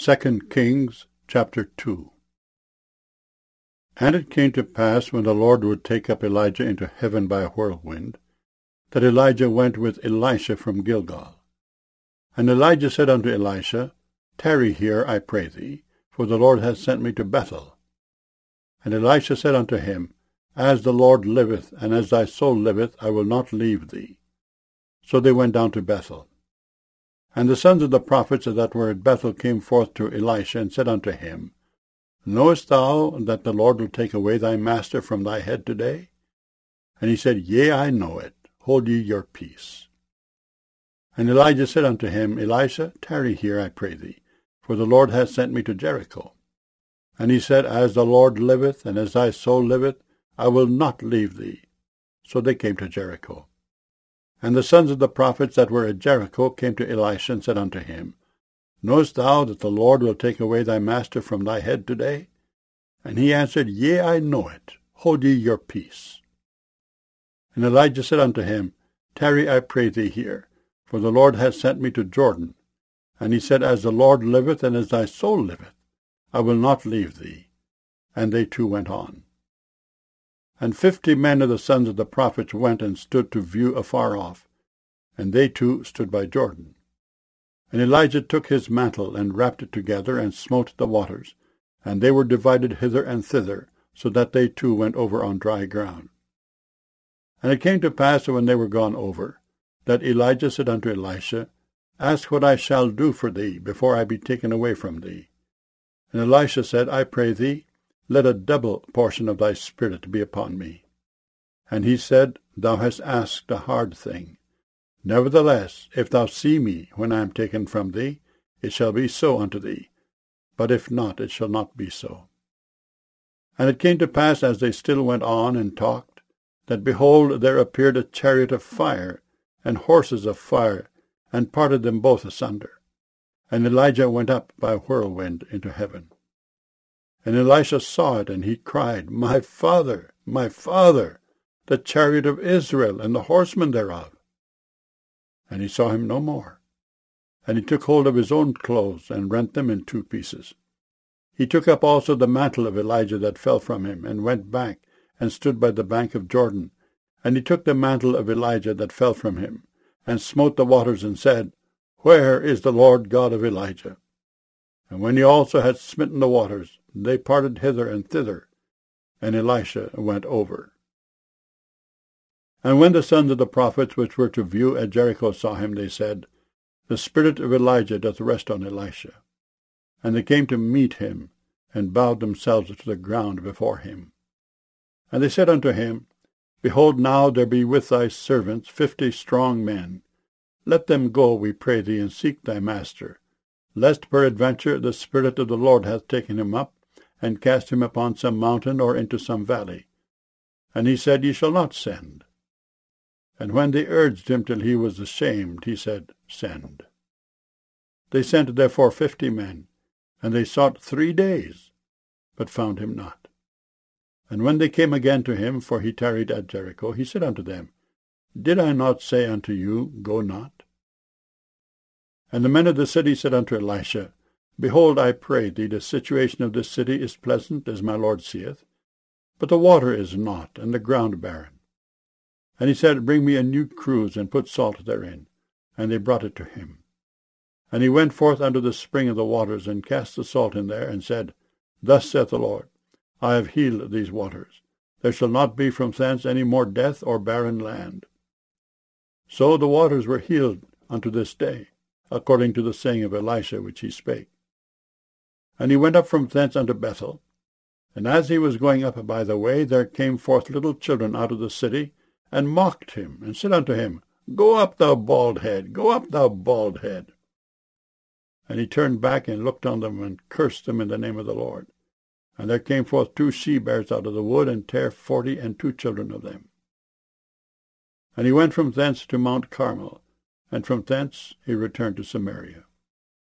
2 Kings chapter 2. And it came to pass, when the Lord would take up Elijah into heaven by a whirlwind, that Elijah went with Elisha from Gilgal. And Elijah said unto Elisha, Tarry here, I pray thee, for the Lord hath sent me to Bethel. And Elisha said unto him, As the Lord liveth, and as thy soul liveth, I will not leave thee. So they went down to Bethel. And the sons of the prophets that were at Bethel came forth to Elisha, and said unto him, Knowest thou that the Lord will take away thy master from thy head today? And he said, Yea, I know it. Hold ye your peace. And Elijah said unto him, Elisha, tarry here, I pray thee, for the Lord hath sent me to Jericho. And he said, As the Lord liveth, and as thy soul liveth, I will not leave thee. So they came to Jericho. And the sons of the prophets that were at Jericho came to Elisha, and said unto him, Knowest thou that the Lord will take away thy master from thy head today? And he answered, Yea, I know it. Hold ye your peace. And Elijah said unto him, Tarry, I pray thee here, for the Lord hath sent me to Jordan. And he said, As the Lord liveth, and as thy soul liveth, I will not leave thee. And they two went on. And 50 men of the sons of the prophets went and stood to view afar off, and they two stood by Jordan. And Elijah took his mantle, and wrapped it together, and smote the waters, and they were divided hither and thither, so that they two went over on dry ground. And it came to pass, when they were gone over, that Elijah said unto Elisha, Ask what I shall do for thee, before I be taken away from thee. And Elisha said, I pray thee, let a double portion of thy spirit be upon me. And he said, Thou hast asked a hard thing. Nevertheless, if thou see me when I am taken from thee, it shall be so unto thee. But if not, it shall not be so. And it came to pass, as they still went on and talked, that behold, there appeared a chariot of fire, and horses of fire, and parted them both asunder. And Elijah went up by a whirlwind into heaven. And Elisha saw it, and he cried, My father, the chariot of Israel, and the horsemen thereof. And he saw him no more. And he took hold of his own clothes, and rent them in 2 pieces. He took up also the mantle of Elijah that fell from him, and went back, and stood by the bank of Jordan. And he took the mantle of Elijah that fell from him, and smote the waters, and said, Where is the Lord God of Elijah? And when he also had smitten the waters, they parted hither and thither, and Elisha went over. And when the sons of the prophets which were to view at Jericho saw him, they said, The spirit of Elijah doth rest on Elisha. And they came to meet him, and bowed themselves to the ground before him. And they said unto him, Behold, now there be with thy servants 50 strong men. Let them go, we pray thee, and seek thy master, lest peradventure the Spirit of the Lord hath taken him up, and cast him upon some mountain or into some valley. And he said, Ye shall not send. And when they urged him till he was ashamed, he said, Send. They sent therefore 50 men, and they sought 3 days, but found him not. And when they came again to him, for he tarried at Jericho, he said unto them, Did I not say unto you, Go not? And the men of the city said unto Elisha, Behold, I pray thee, the situation of this city is pleasant, as my Lord seeth, but the water is not, and the ground barren. And he said, Bring me a new cruse, and put salt therein. And they brought it to him. And he went forth unto the spring of the waters, and cast the salt in there, and said, Thus saith the Lord, I have healed these waters. There shall not be from thence any more death or barren land. So the waters were healed unto this day, according to the saying of Elisha which he spake. And he went up from thence unto Bethel. And as he was going up by the way, there came forth little children out of the city, and mocked him, and said unto him, Go up, thou bald head, go up, thou bald head. And he turned back and looked on them, and cursed them in the name of the Lord. And there came forth 2 she-bears out of the wood, and tare 42 children of them. And he went from thence to Mount Carmel, and from thence he returned to Samaria.